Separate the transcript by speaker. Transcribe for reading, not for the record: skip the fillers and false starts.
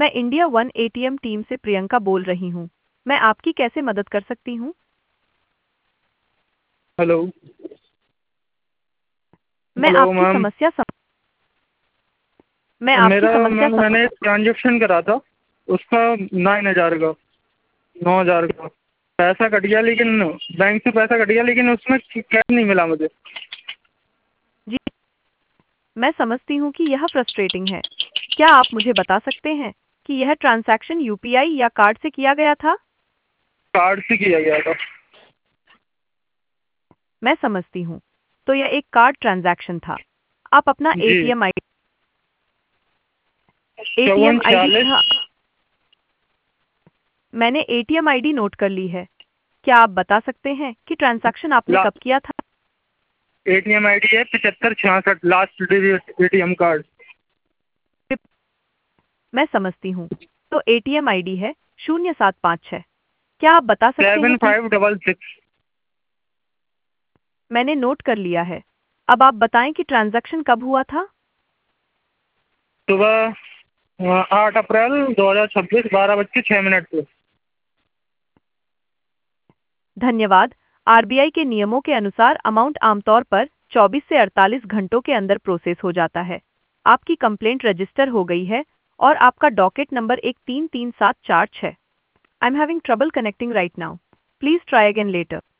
Speaker 1: मैं India one ATM team से प्रियंका बोल रही हूँ। मैं आपकी कैसे मदद कर सकती हूँ?
Speaker 2: हेलो।
Speaker 1: मैं
Speaker 2: हेलो
Speaker 1: आपकी
Speaker 2: मैम।
Speaker 1: समस्या सम... मैं आपकी
Speaker 2: मेरा
Speaker 1: समस्या
Speaker 2: मैम
Speaker 1: सम...
Speaker 2: मैंने एक ट्रांजेक्शन करा था, उसका 9,000 का, 9,000 का पैसा कट गया, लेकिन बैंक से पैसा कट गया, लेकिन उसमें कैश नहीं मिला मुझे।
Speaker 1: जी, मैं समझती हूँ कि यह फ्रस्ट्रेटिंग है। क्या आप मुझे बता सकते हैं कि यह ट्रांजैक्शन यूपीआई या कार्ड से किया गया था?
Speaker 2: कार्ड से किया गया था।
Speaker 1: मैं समझती हूँ। तो यह एक कार्ड ट्रांजैक्शन था। आप अपना
Speaker 2: जी।
Speaker 1: ATM I
Speaker 2: 54
Speaker 1: ATM ID
Speaker 2: 46।
Speaker 1: था। मैंने एटीएम आईडी नोट कर ली है। क्या आप बता सकते हैं कि ट्रांजैक्शन आपने
Speaker 2: ला
Speaker 1: कब किया था?
Speaker 2: ATM ID है 7566, लास्ट डिजिट ATM कार्ड।
Speaker 1: मैं समझती हूँ। तो एटीएम आईडी है 0756। क्या आप बता सकते हैं कि
Speaker 2: 7566।
Speaker 1: मैंने नोट कर लिया है। अब आप बताएं कि ट्रांजैक्शन कब हुआ था?
Speaker 2: सुबह 8 अप्रैल 2026, 12:06 पे।
Speaker 1: धन्यवाद। आरबीआई के नियमों के अनुसार अमाउंट आमतौर पर 24 से 48 घंटों के अंदर प्रोसेस हो जाता है। आपकी कंप्लेंट रजिस्टर हो गई है और आपका डॉकेट नंबर 133746 है। I am having trouble connecting right now. Please try again letter.